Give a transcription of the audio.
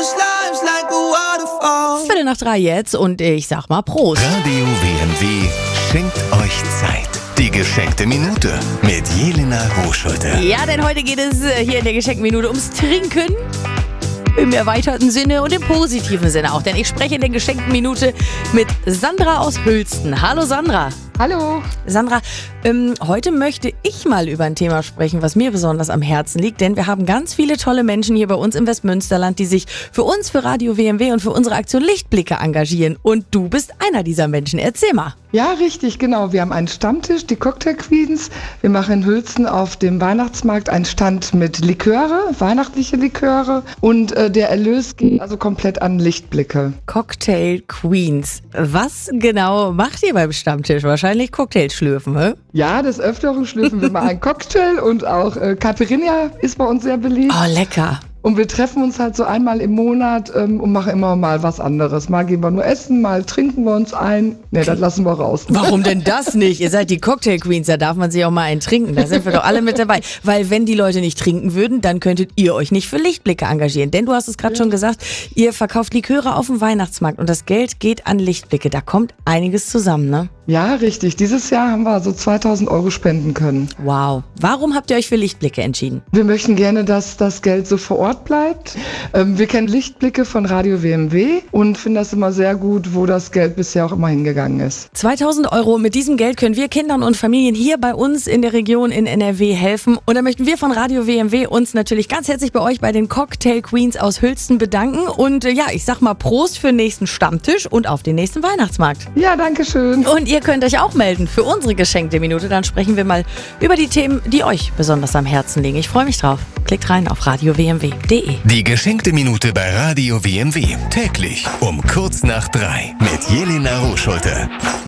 Viertel nach 3 jetzt und ich sag mal Prost. Radio WMW schenkt euch Zeit. Die geschenkte Minute mit Jelena Rohschulte. Ja, denn heute geht es hier in der geschenkten Minute ums Trinken. Im erweiterten Sinne und im positiven Sinne auch. Denn ich spreche in der geschenkten Minute mit Sandra aus Hülsten. Hallo Sandra. Hallo. Sandra, heute möchte ich mal über ein Thema sprechen, was mir besonders am Herzen liegt. Denn wir haben ganz viele tolle Menschen hier bei uns im Westmünsterland, die sich für uns, für Radio WMW und für unsere Aktion Lichtblicke engagieren. Und du bist einer dieser Menschen. Erzähl mal. Ja, richtig, genau. Wir haben einen Stammtisch, die Cocktail Queens. Wir machen in Hülsten auf dem Weihnachtsmarkt einen Stand mit Liköre, weihnachtliche Liköre. Und der Erlös geht also komplett an Lichtblicke. Cocktail Queens. Was genau macht ihr beim Stammtisch? Wahrscheinlich Cocktails schlürfen, hä? Ja, des Öfteren schlürfen wir mal einen Cocktail und auch Caipirinha ist bei uns sehr beliebt. Oh, lecker. Und wir treffen uns halt so einmal im Monat und machen immer mal was anderes. Mal gehen wir nur essen, mal trinken wir uns ein. Ne, das lassen wir raus. Warum denn das nicht? Ihr seid die Cocktail Queens, da darf man sich auch mal einen trinken. Da sind wir doch alle mit dabei. Weil wenn die Leute nicht trinken würden, dann könntet ihr euch nicht für Lichtblicke engagieren. Denn du hast es gerade schon gesagt, ihr verkauft Liköre auf dem Weihnachtsmarkt und das Geld geht an Lichtblicke. Da kommt einiges zusammen, ne? Ja, richtig. Dieses Jahr haben wir so 2.000 € spenden können. Wow. Warum habt ihr euch für Lichtblicke entschieden? Wir möchten gerne, dass das Geld so vor Ort bleibt. Wir kennen Lichtblicke von Radio WMW und finden das immer sehr gut, wo das Geld bisher auch immer hingegangen ist. 2.000 €, mit diesem Geld können wir Kindern und Familien hier bei uns in der Region in NRW helfen. Und da möchten wir von Radio WMW uns natürlich ganz herzlich bei euch, bei den Cocktail Queens aus Hülsten bedanken. Und ja, ich sag mal Prost für den nächsten Stammtisch und auf den nächsten Weihnachtsmarkt. Ja, danke schön. Und ihr könnt euch auch melden für unsere geschenkte Minute. Dann sprechen wir mal über die Themen, die euch besonders am Herzen liegen. Ich freue mich drauf. Klickt rein auf radiowmw.de. Die geschenkte Minute bei Radio WMW. Täglich um kurz nach 3 mit Jelena Rohschulte.